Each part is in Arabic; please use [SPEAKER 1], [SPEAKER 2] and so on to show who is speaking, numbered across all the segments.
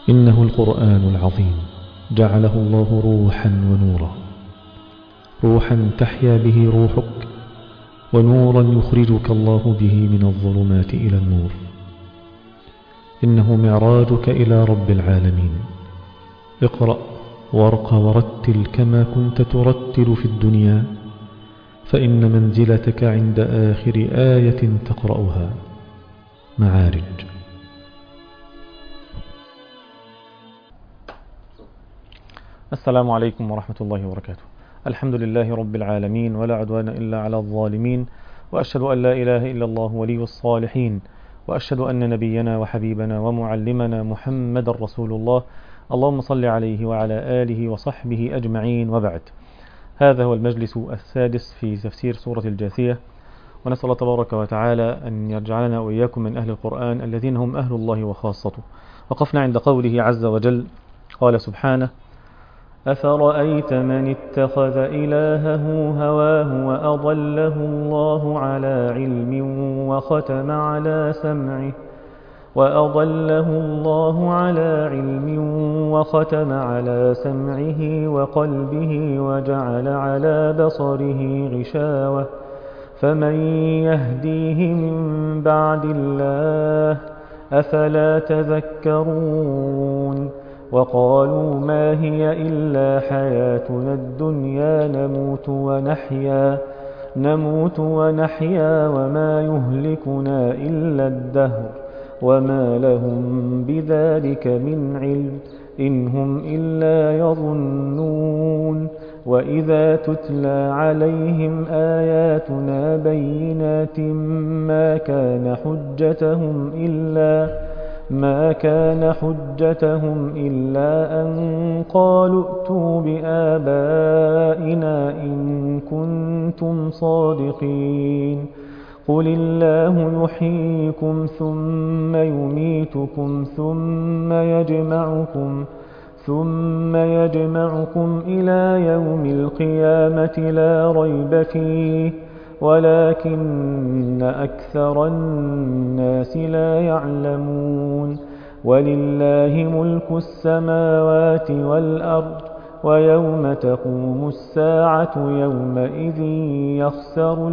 [SPEAKER 1] إنه القرآن العظيم جعله الله روحا ونورا، روحا تحيا به روحك، ونورا يخرجك الله به من الظلمات إلى النور. إنه معراجك إلى رب العالمين. اقرأ وارق ورتل كما كنت ترتل في الدنيا، فإن منزلتك عند آخر آية تقرأها. معارج.
[SPEAKER 2] السلام عليكم ورحمة الله وبركاته. الحمد لله رب العالمين، ولا عدوان إلا على الظالمين، وأشهد أن لا إله إلا الله ولي الصالحين، وأشهد أن نبينا وحبيبنا ومعلمنا محمد رسول الله. اللهم صل عليه وعلى آله وصحبه أجمعين، وبعد. هذا هو المجلس السادس في تفسير سورة الجاثية، ونسأل الله تبارك وتعالى أن يجعلنا وإياكم من أهل القرآن الذين هم أهل الله وخاصته. وقفنا عند قوله عز وجل، قال سبحانه: أفرأيت من اتخذ إلهه هواه وأضله الله على علم وختم على سمعه وقلبه وجعل على بصره غشاوة، فمن يهديه من بعد الله أفلا تذكرون. وقالوا ما هي إلا حياتنا الدنيا نموت ونحيا وما يهلكنا إلا الدهر وما لهم بذلك من علم إن هم إلا يظنون. وإذا تتلى عليهم آياتنا بينات ما كان حجتهم إلا أن قالوا ائتوا بآبائنا إن كنتم صادقين. قل الله يحييكم ثم يميتكم ثم يجمعكم إلى يوم القيامة لا ريب فيه ولكن أكثر الناس لا يعلمون. ولله ملك السماوات والأرض ويوم تقوم الساعة يومئذ يخسر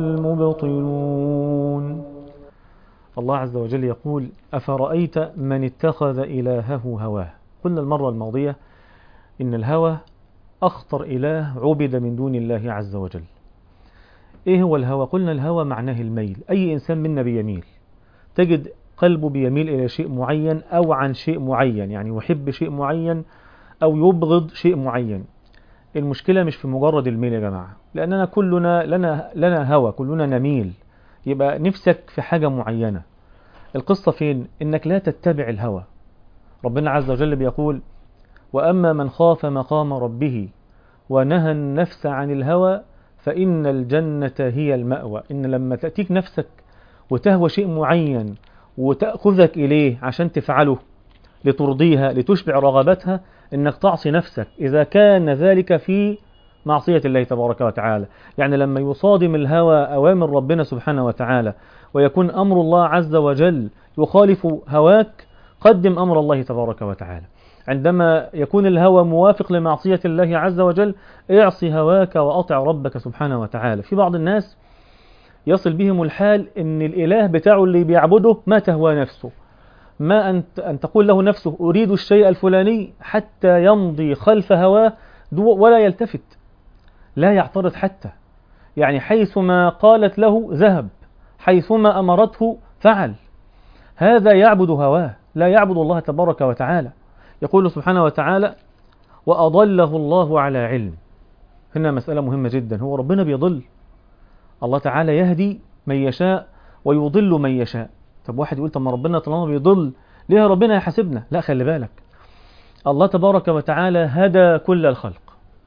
[SPEAKER 2] المبطلون.
[SPEAKER 1] الله عز وجل يقول: أفرأيت من اتخذ إلهه هواه. قلنا المرة الماضية إن الهوى أخطر إله عبد من دون الله عز وجل. إيه هو الهوى؟ قلنا الهوى معناه الميل. أي إنسان منا بيميل، تجد قلبه بيميل إلى شيء معين أو عن شيء معين، يعني يحب شيء معين أو يبغض شيء معين. المشكلة مش في مجرد الميل يا جماعة، لأننا كلنا لنا هوى، كلنا نميل، يبقى نفسك في حاجة معينة. القصة فين؟ إنك لا تتبع الهوى. ربنا عز وجل بيقول: وأما من خاف مقام ربه ونهى النفس عن الهوى فإن الجنة هي المأوى. إن لما تأتيك نفسك وتهوى شيء معين وتأخذك إليه عشان تفعله لترضيها لتشبع رغبتها، إنك تعصي نفسك إذا كان ذلك في معصية الله تبارك وتعالى. يعني لما يصادم الهوى أوامر ربنا سبحانه وتعالى ويكون أمر الله عز وجل يخالف هواك، قدم أمر الله تبارك وتعالى. عندما يكون الهوى موافق لمعصية الله عز وجل، اعصي هواك وأطع ربك سبحانه وتعالى. في بعض الناس يصل بهم الحال إن الإله بتاعه اللي بيعبده ما تهوى نفسه، ما أن تقول له نفسه أريد الشيء الفلاني حتى يمضي خلف هواه ولا يلتفت، لا يعترض حتى. يعني حيثما قالت له ذهب، حيثما أمرته فعل. هذا يعبد هواه، لا يعبد الله تبارك وتعالى. يقول سبحانه وتعالى: وأضله الله على علم. هنا مسألة مهمة جدا، هو ربنا بيضل. الله تعالى يهدي من يشاء ويضل من يشاء. طب واحد يقول: طب ما ربنا طالما بيضل ليه ربنا يحاسبنا؟ لا، خلي بالك، الله تبارك وتعالى هدى كل الخلق.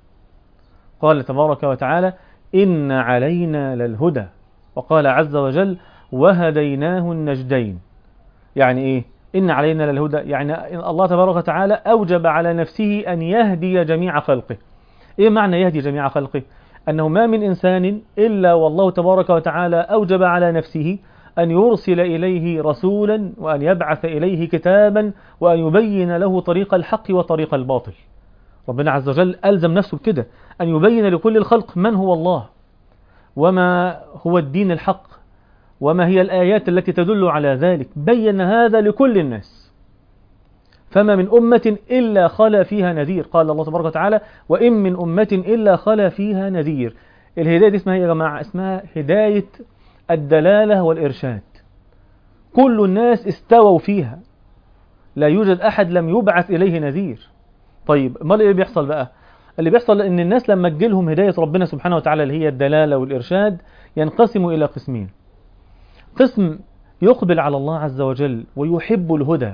[SPEAKER 1] قال تبارك وتعالى: إن علينا للهدى. وقال عز وجل: وهديناه النجدين. يعني إيه؟ إن علينا للهدى، يعني الله تبارك وتعالى أوجب على نفسه أن يهدي جميع خلقه. إيه معنى يهدي جميع خلقه؟ أنه ما من إنسان إلا والله تبارك وتعالى أوجب على نفسه أن يرسل إليه رسولا وأن يبعث إليه كتابا وأن يبين له طريق الحق وطريق الباطل. ربنا عز وجل ألزم نفسه بكده، أن يبين لكل الخلق من هو الله، وما هو الدين الحق، وما هي الآيات التي تدل على ذلك. بين هذا لكل الناس. فما من أمة إلا خلا فيها نذير. قال الله تبارك وتعالى: وإن من أمة إلا خلا فيها نذير. الهداية دي اسمها يا جماعة؟ اسمها هداية الدلالة والإرشاد. كل الناس استووا فيها، لا يوجد أحد لم يبعث إليه نذير. طيب ما اللي بيحصل بقى؟ اللي بيحصل أن الناس لما تجيلهم هداية ربنا سبحانه وتعالى اللي هي الدلالة والإرشاد ينقسموا إلى قسمين. قسم يقبل على الله عز وجل ويحب الهدى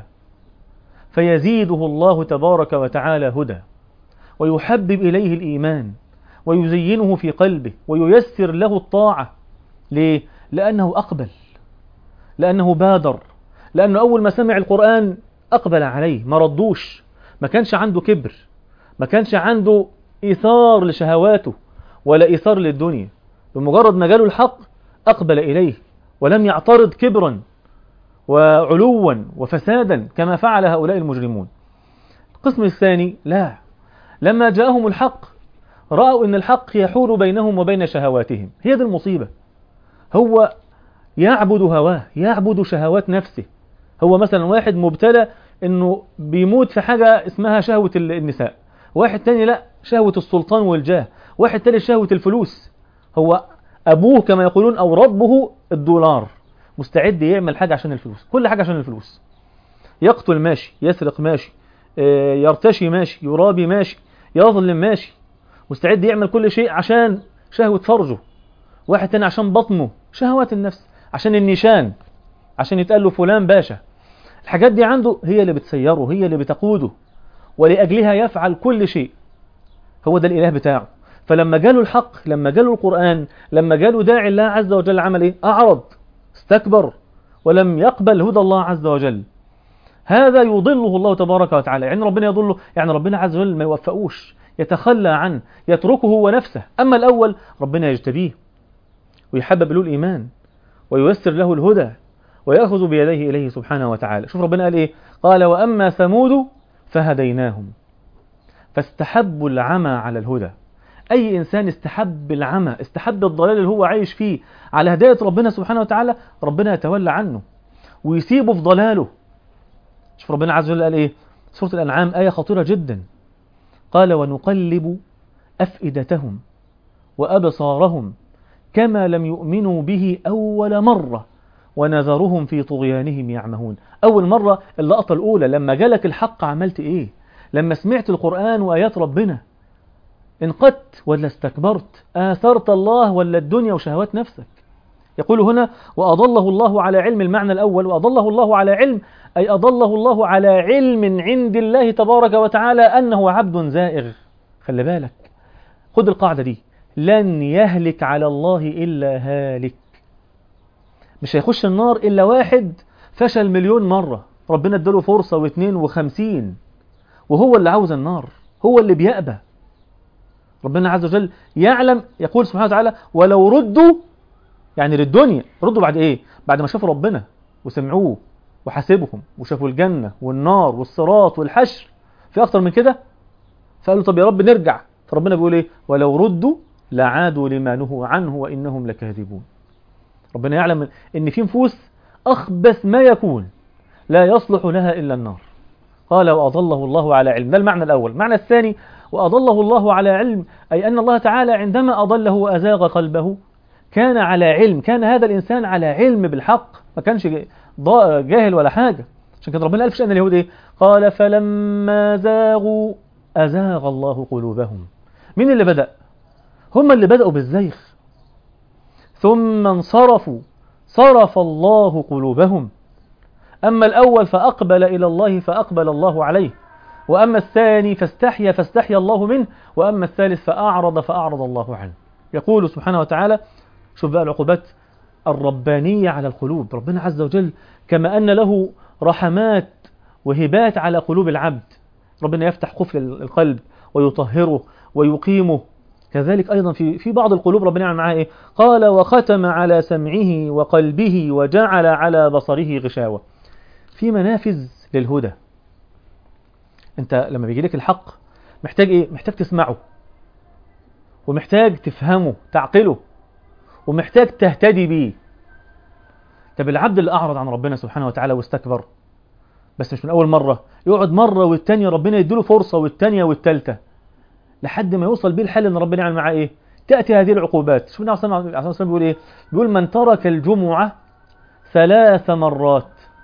[SPEAKER 1] فيزيده الله تبارك وتعالى هدى، ويحبب إليه الإيمان ويزينه في قلبه وييسر له الطاعة. ليه؟ لأنه أقبل، لأنه بادر، لأنه أول ما سمع القرآن أقبل عليه، ما ردوش، ما كانش عنده كبر، ما كانش عنده إيثار لشهواته ولا إيثار للدنيا. بمجرد ما جاله الحق أقبل إليه ولم يعترض كبرا وعلوا وفسادا كما فعل هؤلاء المجرمون. القسم الثاني لا، لما جاءهم الحق رأوا أن الحق يحول بينهم وبين شهواتهم. هي دي المصيبة. هو يعبد هواه، يعبد شهوات نفسه. هو مثلا واحد مبتلى أنه بيموت في حاجة اسمها شهوة النساء، واحد تاني لا، شهوة السلطان والجاه، واحد تاني شهوة الفلوس. هو أبوه كما يقولون أو ربه الدولار، مستعد يعمل حاجة عشان الفلوس، كل حاجة عشان الفلوس. يقتل ماشي، يسرق ماشي، يرتشي ماشي، يرابي ماشي، يظلم ماشي، مستعد يعمل كل شيء عشان شهوة فرجه. واحد تاني عشان بطنه، شهوات النفس، عشان النشان، عشان يتقال له فلان باشا. الحاجات دي عنده هي اللي بتسيره، هي اللي بتقوده، ولأجلها يفعل كل شيء. هو ده الإله بتاعه. فلما جاله الحق، لما جاله القرآن، لما جاله داعي الله عز وجل، عمل إيه؟ أعرض، استكبر، ولم يقبل هدى الله عز وجل. هذا يضله الله تبارك وتعالى. يعني ربنا يضله، يعني ربنا عز وجل ما يوفقوش، يتخلى عنه، يتركه هو نفسه. أما الأول ربنا يجتبيه ويحبب له الإيمان وييسر له الهدى ويأخذ بيديه إليه سبحانه وتعالى. شوف ربنا قال إيه؟ قال: وأما ثمود فهديناهم فاستحبوا العمى على الهدى. أي إنسان استحب العمى، استحب الضلال اللي هو عايش فيه على هداية ربنا سبحانه وتعالى، ربنا يتولى عنه ويسيبه في ضلاله. شوف ربنا عز وجل قال إيه؟ سورة الأنعام آية خطيرة جدا. قال: ونقلب أفئدتهم وأبصارهم كما لم يؤمنوا به أول مرة ونذرهم في طغيانهم يعمهون. أول مرة، اللقطة الأولى لما جالك الحق عملت إيه؟ لما سمعت القرآن وآيات ربنا انقدت ولا استكبرت؟ آثرت الله ولا الدنيا وشهوات نفسك؟ يقول هنا: وأضله الله على علم. المعنى الأول وأضله الله على علم، أي أضله الله على علم عند الله تبارك وتعالى أنه عبد زائغ. خلي بالك، خد القاعدة دي: لن يهلك على الله إلا هالك. مش هيخش النار إلا واحد فشل مليون مرة، ربنا اداله فرصة و52 وهو اللي عاوز النار، هو اللي بيأبى. ربنا عز وجل يعلم، يقول سبحانه وتعالى: ولو ردوا، يعني للدنيا، ردوا بعد إيه؟ بعد ما شافوا ربنا وسمعوه وحاسبهم وشافوا الجنة والنار والصراط والحشر، في أكتر من كده؟ فقالوا: طب يا رب نرجع. فربنا بيقول إيه؟ ولو ردوا لعادوا لما نهوا عنه وإنهم لكاذبون. ربنا يعلم إن في نفوس أخبث ما يكون لا يصلح لها إلا النار. قال: وأضله الله على علم. ده المعنى الأول. المعنى الثاني: وأضله الله على علم، أي أن الله تعالى عندما أضله وأزاغ قلبه كان على علم، كان هذا الإنسان على علم بالحق، ما كانش جاهل ولا حاجة. عشان كده ربنا قال في شأن اليهود إيه؟ قال: فلما زاغوا أزاغ الله قلوبهم. مين اللي بدأ؟ هم اللي بدأوا بالزيغ، ثم انصرفوا صرف الله قلوبهم. أما الأول فأقبل إلى الله فأقبل الله عليه، وأما الثاني فاستحيا الله منه، وأما الثالث فأعرض الله عنه. يقول سبحانه وتعالى، شوف بقى العقوبات الربانية على القلوب. ربنا عز وجل كما أن له رحمات وهبات على قلوب العبد، ربنا يفتح قفل القلب ويطهره ويقيمه كذلك أيضا في بعض القلوب ربنا يعمل معها إيه؟ قال وختم على سمعه وقلبه وجعل على بصره غشاوة. في منافذ للهدى. أنت لما بيجي لك الحق محتاج إيه؟ محتاج تسمعه، ومحتاج تفهمه تعقله، ومحتاج تهتدي بيه. طب العبد اللي أعرض عن ربنا سبحانه وتعالى واستكبر، بس مش من أول مرة، يقعد مرة والتانية ربنا يديله فرصة والتانية والتالتة لحد ما يوصل بيه الحل ان ربنا يعمل معاه ايه؟ تأتي هذه العقوبات. شوف النبي صلى الله عليه وسلم بيقول ايه؟ بيقول من ترك الجمعة 3 مرات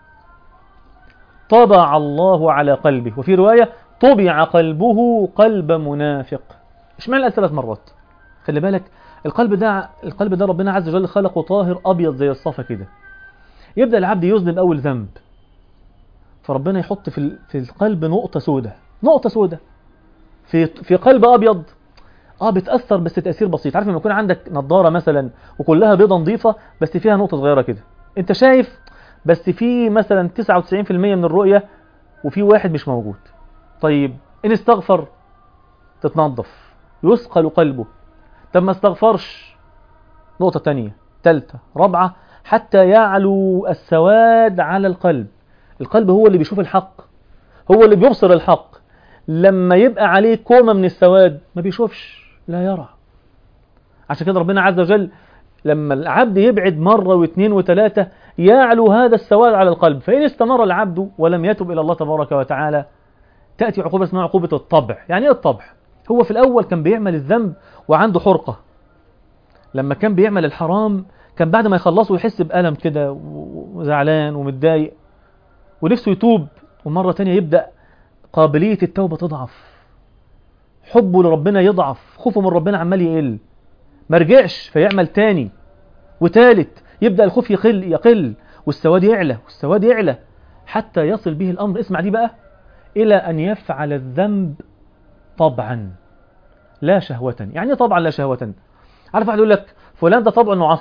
[SPEAKER 1] طبع الله على قلبه، وفي رواية طبع قلبه قلب منافق. اشمعنى 3 مرات؟ خلي بالك القلب ده ربنا عز وجل خلقه طاهر ابيض زي الصفا كده. يبدأ العبد يذنب اول ذنب، فربنا يحط في القلب نقطة سودة في قلب ابيض بتأثر بس تأثير بسيط. عارف لما يكون عندك نظارة مثلا وكلها بيضة نظيفة بس فيها نقطة صغيرة كده، انت شايف بس في مثلا 99% من الرؤية وفي واحد مش موجود. طيب ان استغفر تتنظف، يثقل قلبه. طب ما استغفرش، نقطة تانية ثالثة رابعة حتى يعلو السواد على القلب. القلب هو اللي بيشوف الحق، هو اللي بيبصر الحق. لما يبقى عليه كومة من السواد ما بيشوفش، لا يرى. عشان كده ربنا عز وجل لما العبد يبعد مرة واثنين وثلاثة يعلو هذا السواد على القلب. فإن استمر العبد ولم يتب إلى الله تبارك وتعالى تأتي عقوبة اسمها عقوبة الطبع. يعني إيه الطبع؟ هو في الأول كان بيعمل الذنب وعنده حرقة. لما كان بيعمل الحرام كان بعد ما يخلصه يحس بألم كده وزعلان ومتضايق ونفسه يتوب، ومرة تانية يبدأ قابلية التوبة تضعف، حبه لربنا يضعف، خوفه من ربنا عمال يقل، مرجعش فيعمل تاني وتالت، يبدأ الخوف يقل والسواد يعلى حتى يصل به الأمر، اسمع دي بقى، إلى أن يفعل الذنب طبعا لا شهوة. يعني طبعا لا شهوة. عارف واحد يقول لك فلان ده طبعه انه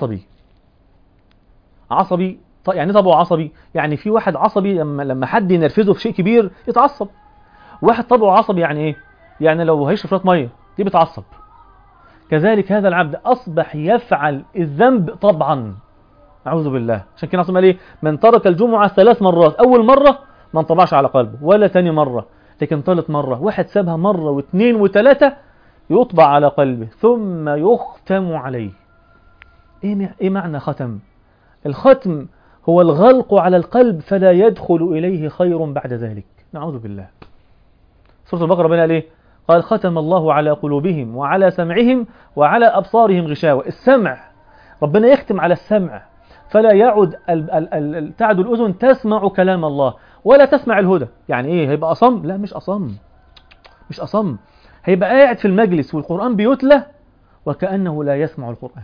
[SPEAKER 1] عصبي. يعني طبعه عصبي، يعني في واحد عصبي لما حد ينرفزه في شيء كبير يتعصب. واحد طبعه عصبي يعني ايه؟ يعني لو هيشرب شويه ميه دي بتعصب. كذلك هذا العبد اصبح يفعل الذنب طبعا، اعوذ بالله. عشان كده قال ايه؟ من ترك الجمعه 3 مرات، اول مره ما انطبعش على قلبه ولا ثاني مره، لكن ثالث مره، واحد سابها مره واثنين وثلاثه يطبع على قلبه ثم يختم عليه. ايه معنى ختم؟ الختم هو الغلق على القلب فلا يدخل إليه خير بعد ذلك، نعوذ بالله. سورة البقرة ربنا قال ايه؟ قال ختم الله على قلوبهم وعلى سمعهم وعلى أبصارهم غشاوة. السمع ربنا يختم على السمع فلا يعد تعد الأذن تسمع كلام الله ولا تسمع الهدى. يعني ايه؟ هيبقى أصم؟ لا مش أصم، هيبقى قاعد في المجلس والقرآن بيتلى وكأنه لا يسمع القرآن.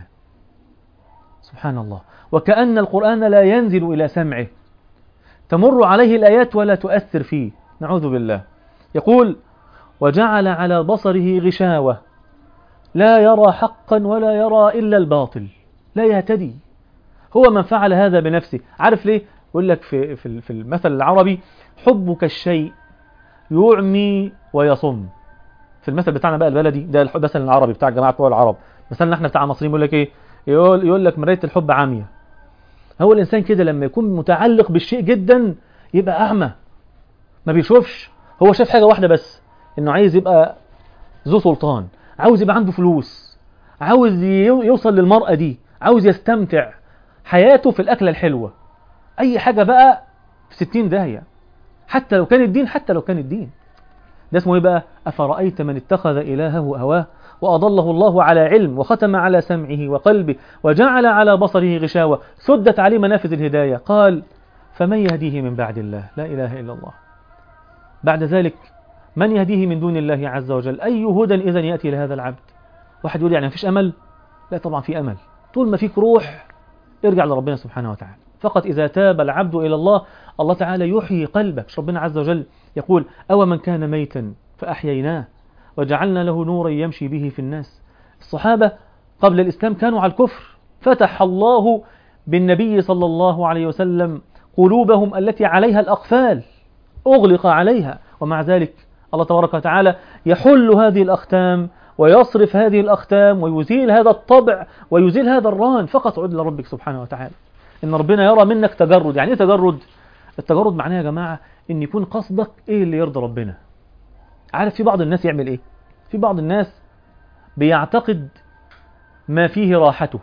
[SPEAKER 1] سبحان الله. وكأن القرآن لا ينزل إلى سمعه، تمر عليه الآيات ولا تؤثر فيه، نعوذ بالله. يقول وجعل على بصره غشاوة لا يرى حقا ولا يرى إلا الباطل، لا يهتدي. هو من فعل هذا بنفسه. عارف ليه؟ يقول لك في المثل العربي حبك الشيء يعمي ويصم. في المثل بتاعنا بقى البلدي ده المثل العربي بتاع جماعة بتوع العرب، مثلنا احنا بتاع المصريين يقول لك ايه؟ يقول لك مراية الحب عامية. هو الإنسان كده لما يكون متعلق بالشيء جدا يبقى أعمى، ما بيشوفش. هو شاف حاجة واحدة بس، إنه عايز يبقى ذو سلطان، عاوز يبقى عنده فلوس، عاوز يوصل للمرأة دي، عاوز يستمتع حياته في الأكلة الحلوة. أي حاجة بقى في 60 داهية، حتى لو كان الدين. ده اسمه ايه بقى؟ أفرأيت من اتخذ إلهه هواه وأضله الله على علم وختم على سمعه وقلبه وجعل على بصره غشاوة سدت عليه منافذ الهداية. قال فمن يهديه من بعد الله؟ لا إله إلا الله. بعد ذلك من يهديه من دون الله عز وجل؟ أي هدى إذن يأتي لهذا العبد؟ واحد يقول يعني مفيش أمل؟ لا طبعا في أمل، طول ما فيك روح ارجع لربنا سبحانه وتعالى. فقط إذا تاب العبد إلى الله، الله تعالى يحيي قلبك. ربنا عز وجل يقول أو من كان ميتا فأحييناه وجعلنا له نورا يمشي به في الناس. الصحابة قبل الإسلام كانوا على الكفر، فتح الله بالنبي صلى الله عليه وسلم قلوبهم التي عليها الأقفال، أغلق عليها، ومع ذلك الله تبارك وتعالى يحل هذه الأختام ويصرف هذه الأختام ويزيل هذا الطبع ويزيل هذا الران، فقط عد لربك سبحانه وتعالى. إن ربنا يرى منك تجرد. يعني إيه تجرد؟ التجرد معناه يا جماعة إن يكون قصدك إيه اللي يرضي ربنا. عارف في بعض الناس يعمل إيه؟ في بعض الناس بيعتقد ما فيه راحته،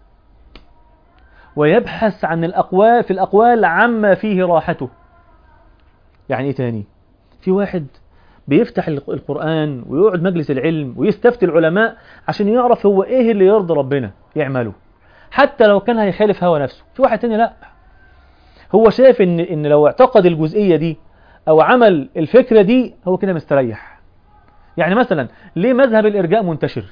[SPEAKER 1] ويبحث عن الأقوال في الأقوال عما فيه راحته. يعني إيه تاني؟ في واحد بيفتح القرآن ويقعد مجلس العلم ويستفتي العلماء عشان يعرف هو إيه اللي يرضي ربنا يعمله، حتى لو كان هيخالف هوى نفسه. في واحد تاني لا، هو شايف إن لو اعتقد الجزئية دي أو عمل الفكرة دي هو كده مستريح. يعني مثلا ليه مذهب الإرجاء منتشر؟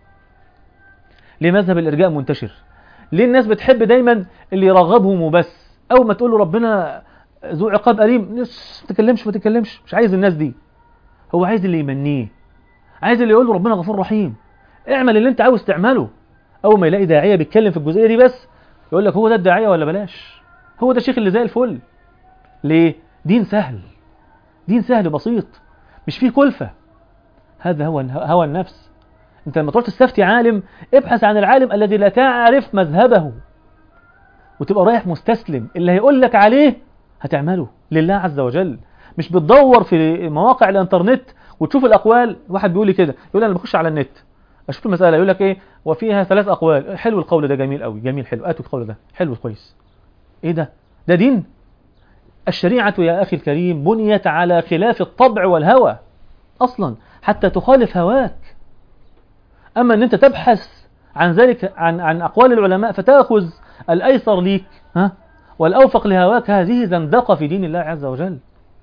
[SPEAKER 1] ليه مذهب الإرجاء منتشر؟ ليه الناس بتحب دايما اللي يرغبهم وبس؟ أول ما تقول له ربنا ذو عقاب أليم، ما تتكلمش، مش عايز الناس دي. هو عايز اللي يمنيه، عايز اللي يقول له ربنا غفور رحيم، اعمل اللي انت عاوز تعمله. أول ما يلاقي داعية بيتكلم في الجزئية دي بس يقول لك هو ده الداعية ولا بلاش، هو ده الشيخ اللي زي الفل. ليه؟ دين سهل، دين سهل بسيط، مش فيه كلفة. هذا هو هوى النفس. انت لما تروح تستفتي عالم، ابحث عن العالم الذي لا تعرف مذهبه، وتبقى رايح مستسلم، اللي هيقول لك عليه هتعمله لله عز وجل. مش بتدور في مواقع الانترنت وتشوف الاقوال. واحد بيقول لي كده، يقول انا بخش على النت اشوف المساله، يقول لك ايه وفيها 3 اقوال، حلو القول ده، جميل قوي، جميل، حلو، هاتوا القول ده حلو كويس. ايه ده؟ ده دين؟ الشريعه يا اخي الكريم بنيت على خلاف الطبع والهوى اصلا حتى تخالف هواك. أما أن أنت تبحث عن ذلك، عن أقوال العلماء فتأخذ الأيسر ليك والأوفق لهواك، هذه زندقة في دين الله عز وجل.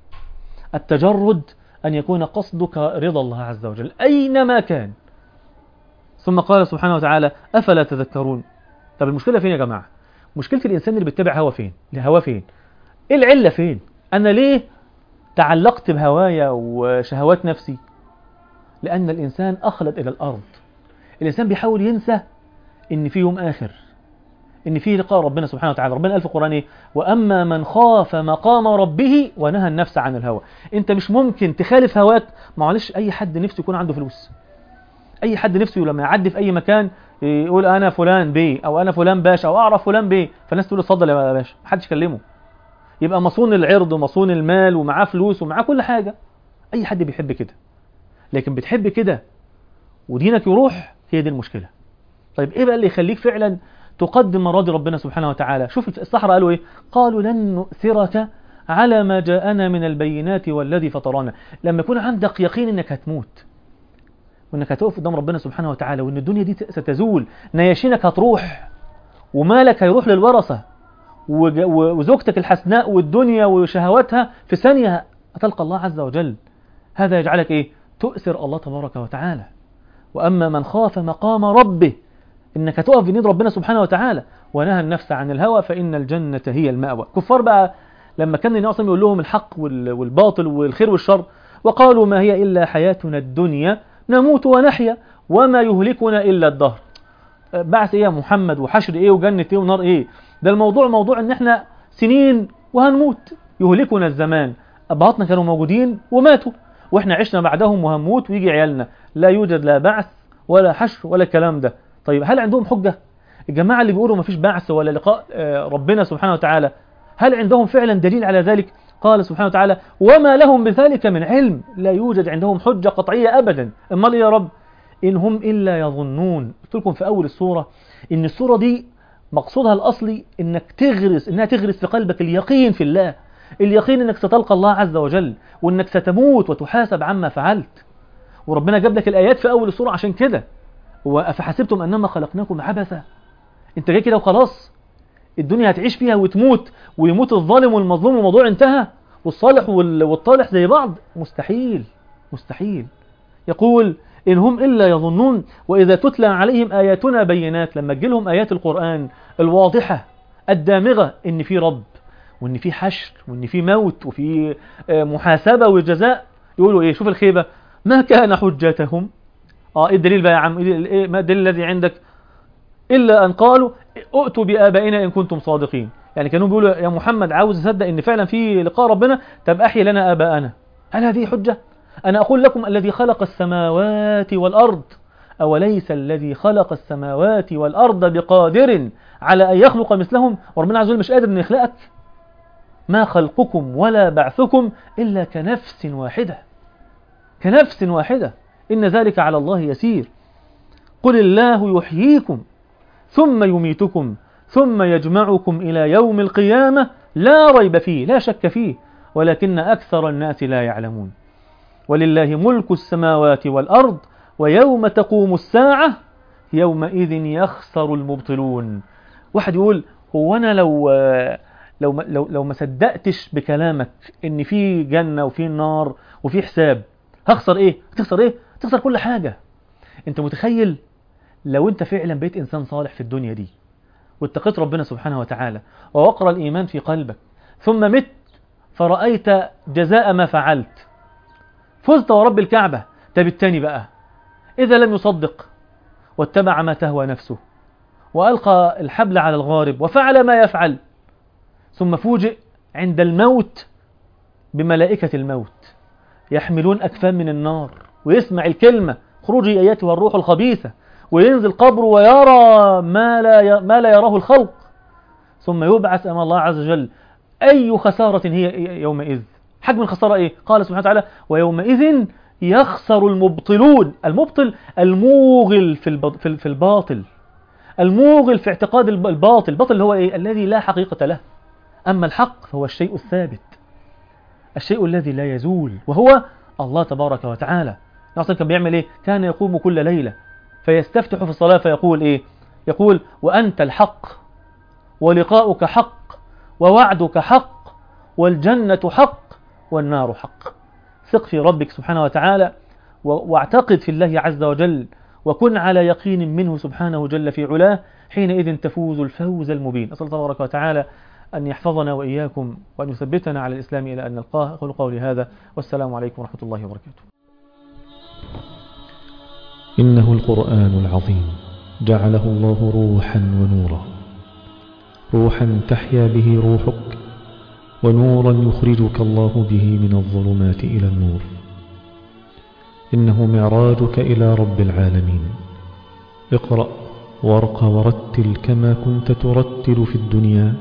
[SPEAKER 1] التجرد أن يكون قصدك رضا الله عز وجل أينما كان. ثم قال سبحانه وتعالى أفلا تذكرون. طب المشكلة فين يا جماعة؟ مشكلة الإنسان اللي بيتبع هوا فين؟ الهوا فين؟ إيه العلة فين؟ أنا ليه تعلقت بهوايا وشهوات نفسي؟ لأن الإنسان أخلد إلى الأرض. الإنسان بيحاول ينسى إن في يوم آخر، إن في لقاء ربنا سبحانه وتعالى. ربنا قال في القرآن إيه؟ وأما من خاف مقام ربه ونهى النفس عن الهوى. أنت مش ممكن تخالف هواك. معلش، أي حد نفسه يكون عنده فلوس، أي حد نفسه لما يعدي في أي مكان يقول أنا فلان بيه أو أنا فلان باشا أو أعرف فلان بيه، فالناس تقول اتفضل يا باشا، محدش يكلمه، يبقى مصون العرض ومصون المال ومعاه فلوس ومعاه كل حاجة. أي حد بيحب كده، لكن بتحب كده ودينك يروح، هي دي المشكلة. طيب ايه بقى اللي يخليك فعلا تقدم مراضي ربنا سبحانه وتعالى؟ شوف الصحراء قالوا ايه؟ قالوا لن نؤثرك على ما جاءنا من البينات والذي فطرنا. لما يكون عندك يقين انك هتموت وانك هتقف قدام ربنا سبحانه وتعالى وان الدنيا دي ستزول، نياشينك هتروح ومالك هيروح للورثة وزوجتك الحسناء والدنيا وشهواتها في ثانية هتلقى الله عز وجل. هذا يجعلك ايه؟ تؤثر الله تبارك وتعالى. وأما من خاف مقام ربه، إنك تقف بين يد ربنا سبحانه وتعالى، ونهى النفس عن الهوى فإن الجنة هي المأوى. كفار بقى لما كان النبي صلى الله عليه وسلم يقول لهم الحق والباطل والخير والشر، وقالوا ما هي إلا حياتنا الدنيا نموت ونحيا وما يهلكنا إلا الدهر. بعث إيه يا محمد وحشر إيه وجنة إيه ونار إيه؟ ده الموضوع موضوع إن إحنا سنين وهنموت، يهلكنا الزمان. أبهاتنا كانوا موجودين وماتوا، وإحنا عشنا بعدهم وهنموت ويجي عيالنا. لا يوجد لا بعث ولا حشر ولا الكلام ده. طيب هل عندهم حجة؟ الجماعة اللي بيقولوا ما فيش بعث ولا لقاء ربنا سبحانه وتعالى، هل عندهم فعلا دليل على ذلك؟ قال سبحانه وتعالى وما لهم بذلك من علم. لا يوجد عندهم حجة قطعية أبدا. أمال يا رب؟ إن هم إلا يظنون. قلت لكم في أول السورة إن السورة دي مقصودها الأصلي إنها تغرس في قلبك اليقين في الله، اليقين إنك ستلقى الله عز وجل وإنك ستموت وتحاسب عما فعلت. وربنا جاب لك الآيات في أول السورة عشان كده. وأفحسبتم أنما خلقناكم عبثا؟ أنت جاي كده وخلاص؟ الدنيا هتعيش فيها وتموت ويموت الظالم والمظلوم والموضوع انتهى والصالح والطالح زي بعض؟ مستحيل، مستحيل. يقول إن هم إلا يظنون وإذا تتلى عليهم آياتنا بينات. لما تجيلهم آيات القرآن الواضحة الدامغة إن في رب وإن في حشر وإن في موت وفي محاسبة وجزاء، يقولوا إيه؟ شوف الخيبة. ما كان حجتهم، إيه الدليل بقى يا عم؟ ما الدليل الذي عندك؟ إلا أن قالوا ائتوا بآبائنا إن كنتم صادقين. يعني كانوا بيقولوا يا محمد عاوز أصدق إن فعلا في لقاء ربنا، طب أحيي لنا آباءنا. هل هذه حجة؟ أنا أقول لكم الذي خلق السماوات والأرض أوليس الذي خلق السماوات والأرض بقادر على أن يخلق مثلهم؟ وربنا عز وجل مش قادر أن يخلقك؟ ما خلقكم ولا بعثكم إلا كنفس واحدة، كنفس واحدة، إن ذلك على الله يسير. قل الله يحييكم ثم يميتكم ثم يجمعكم إلى يوم القيامة لا ريب فيه، لا شك فيه، ولكن أكثر الناس لا يعلمون. ولله ملك السماوات والأرض ويوم تقوم الساعة يومئذ يخسر المبطلون. واحد يقول هو أنا لو ما صدقتش بكلامك إن في جنة وفي نار وفي حساب هخسر إيه؟ هتخسر إيه؟ تخسر كل حاجة. أنت متخيل لو أنت فعلا بقيت إنسان صالح في الدنيا دي واتقيت ربنا سبحانه وتعالى ووقر الإيمان في قلبك ثم مت فرأيت جزاء ما فعلت، فزت ورب الكعبة. طب التاني بقى إذا لم يصدق واتبع ما تهوى نفسه وألقى الحبل على الغارب وفعل ما يفعل، ثم فوجئ عند الموت بملائكة الموت يحملون أكفان من النار، ويسمع الكلمة خروجي أيتها الروح الخبيثة، وينزل قبره ويرى ما لا يراه الخلق، ثم يبعث أمام الله عز وجل. أي خسارة هي يومئذ؟ حجم الخسارة إيه؟ قال سبحانه وتعالى ويومئذ يخسر المبطلون. المبطل الموغل في الباطل، الموغل في اعتقاد الباطل. الباطل هو إيه؟ الذي لا حقيقة له. أما الحق فهو الشيء الثابت، الشيء الذي لا يزول، وهو الله تبارك وتعالى. نعصر كان بيعمل إيه؟ كان يقوم كل ليلة فيستفتح في الصلاة فيقول إيه؟ يقول وأنت الحق ولقاؤك حق ووعدك حق والجنة حق والنار حق. ثق في ربك سبحانه وتعالى واعتقد في الله عز وجل وكن على يقين منه سبحانه جل في علاه، حينئذ تفوز الفوز المبين. أسأل الله تبارك وتعالى أن يحفظنا وإياكم وأن يثبتنا على الإسلام إلى أن نلقاه. أقول قولي هذا والسلام عليكم ورحمة الله وبركاته.
[SPEAKER 2] إنه القرآن العظيم جعله الله روحا ونورا، روحا تحيا به روحك، ونورا يخرجك الله به من الظلمات إلى النور. إنه معراجك إلى رب العالمين. اقرأ وارق ورتل كما كنت ترتل في الدنيا،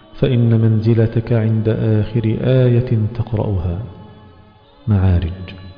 [SPEAKER 2] فإن منزلتك عند آخر آية تقرأها. معارج.